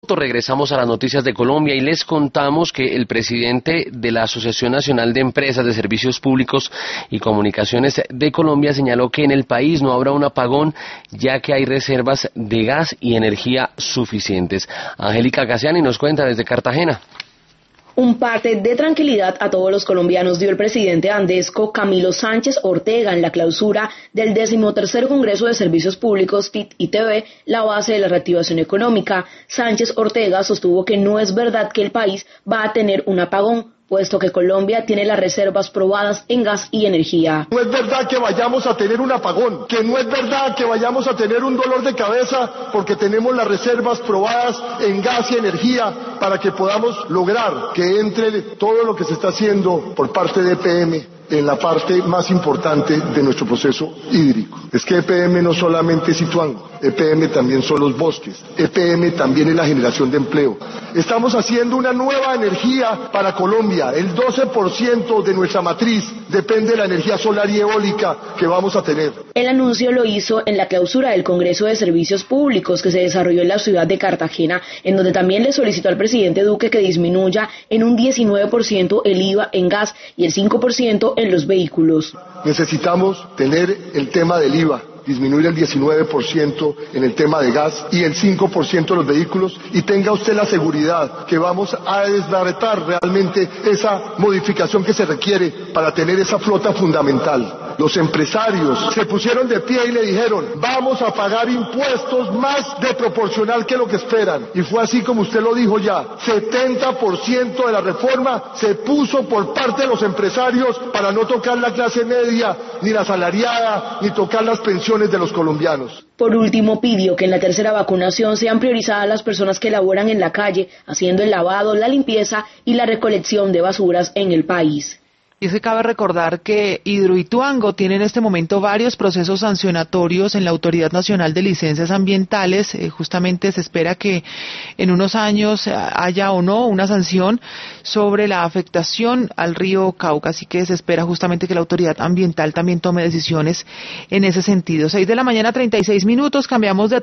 Regresamos a las noticias de Colombia y les contamos que el presidente de la Asociación Nacional de Empresas de Servicios Públicos y Comunicaciones de Colombia señaló que en el país no habrá un apagón ya que hay reservas de gas y energía suficientes. Angélica Casiani nos cuenta desde Cartagena. Un parte de tranquilidad a todos los colombianos dio el presidente andesco Camilo Sánchez Ortega en la clausura del 13º Congreso de Servicios Públicos TIC-ITV, la base de la reactivación económica. Sánchez Ortega sostuvo que no es verdad que el país va a tener un apagón, puesto que Colombia tiene las reservas probadas en gas y energía. No es verdad que vayamos a tener un apagón, que no es verdad que vayamos a tener un dolor de cabeza, porque tenemos las reservas probadas en gas y energía para que podamos lograr que entre todo lo que se está haciendo por parte de EPM en la parte más importante de nuestro proceso hídrico. Es que EPM no solamente es Ituango, EPM también son los bosques, EPM también es la generación de empleo. Estamos haciendo una nueva energía para Colombia. El 12% de nuestra matriz depende de la energía solar y eólica que vamos a tener. El anuncio lo hizo en la clausura del Congreso de Servicios Públicos que se desarrolló en la ciudad de Cartagena, en donde también le solicitó al presidente Duque que disminuya en un 19% el IVA en gas y el 5% en los vehículos. Necesitamos tener el tema del IVA, disminuir el 19% en el tema de gas y el 5% en los vehículos, y tenga usted la seguridad que vamos a desbaratar realmente esa modificación que se requiere para tener esa flota fundamental. Los empresarios se pusieron de pie y le dijeron: vamos a pagar impuestos más de proporcional que lo que esperan. Y fue así como usted lo dijo ya, 70% de la reforma se puso por parte de los empresarios para no tocar la clase media, ni la asalariada, ni tocar las pensiones de los colombianos. Por último, pidió que en la tercera vacunación sean priorizadas las personas que laboran en la calle, haciendo el lavado, la limpieza y la recolección de basuras en el país. Y es que cabe recordar que Hidroituango tiene en este momento varios procesos sancionatorios en la Autoridad Nacional de Licencias Ambientales. Justamente se espera que en unos años haya o no una sanción sobre la afectación al río Cauca, así que se espera justamente que la autoridad ambiental también tome decisiones en ese sentido. 6 de la mañana, 36 minutos, cambiamos de